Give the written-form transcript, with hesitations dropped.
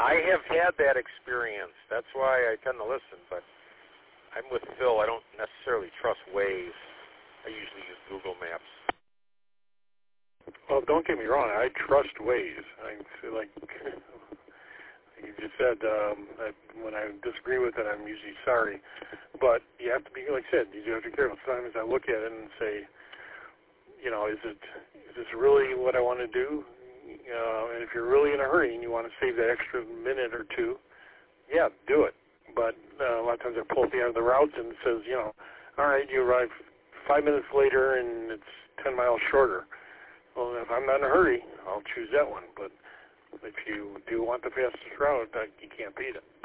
I have had that experience. That's why I tend to listen, but I'm with Phil. I don't necessarily trust Waze. I usually use Google Maps. Well, don't get me wrong. I trust Waze. I feel like you just said, when I disagree with it, I'm usually sorry. But you have to be, like I said, you have to be careful. Sometimes I look at it and say, is this really what I want to do? And if you're really in a hurry and you want to save that extra minute or two, yeah, do it. But a lot of times I pull at the end of the route and it says, all right, you arrive 5 minutes later and it's 10 miles shorter. Well, if I'm not in a hurry, I'll choose that one. But if you do want the fastest route, you can't beat it.